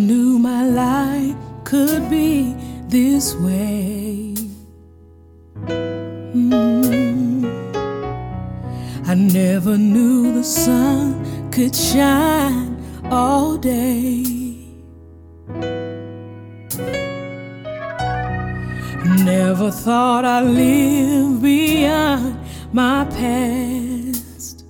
knew my life could be this way. I never knew the sun could shine all day. Never thought I'd live beyond my past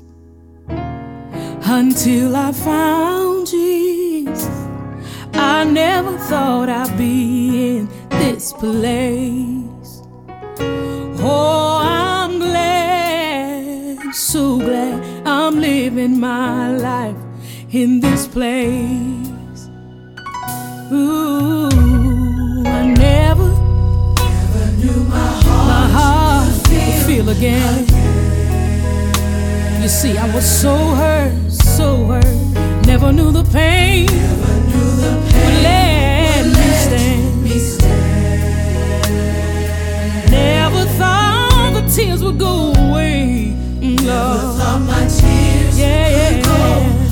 until I found Jesus. I never thought I'd be in this place. Oh, I'm glad, so glad I'm living my life in this place. Ooh, I never knew my heart would feel again. You see, I was so hurt, never knew the pain would let me stand. Never thought the tears would go away. Never thought my tears would go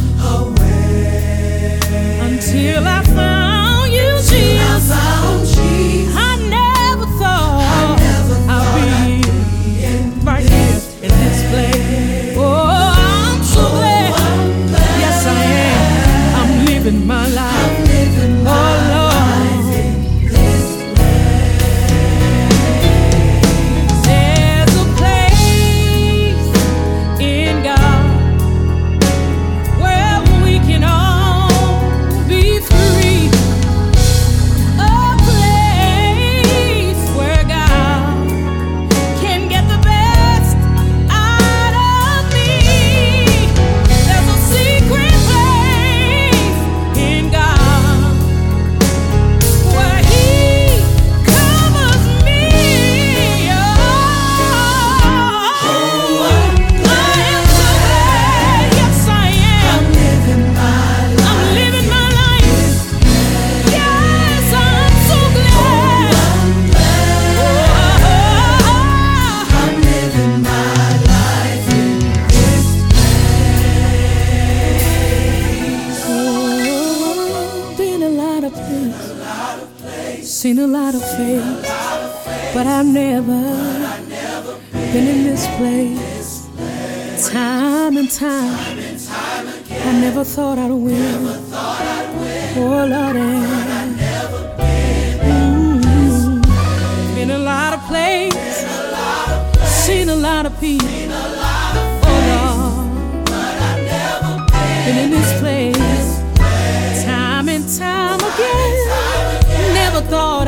away. Until I found you, Jesus. I never thought I'd be right here in this place. Oh, I'm so glad. Yes, I am. I'm living my life. Oh, Lord. There's a place in God where we can all be free. A place where God can get the best out of me. There's a secret place in God where He covers me. Oh, I am so glad. Yes, I am. I'm living my life. Yes, I'm so glad. I'm living my life in this place. Oh, been a lot of places, seen a lot of faith, but I've never been in this place. Time and time, I never thought I'd win. Oh, Lord, been a lot of places, seen a lot of people. Oh, Lord, been in this place time and time again. Never thought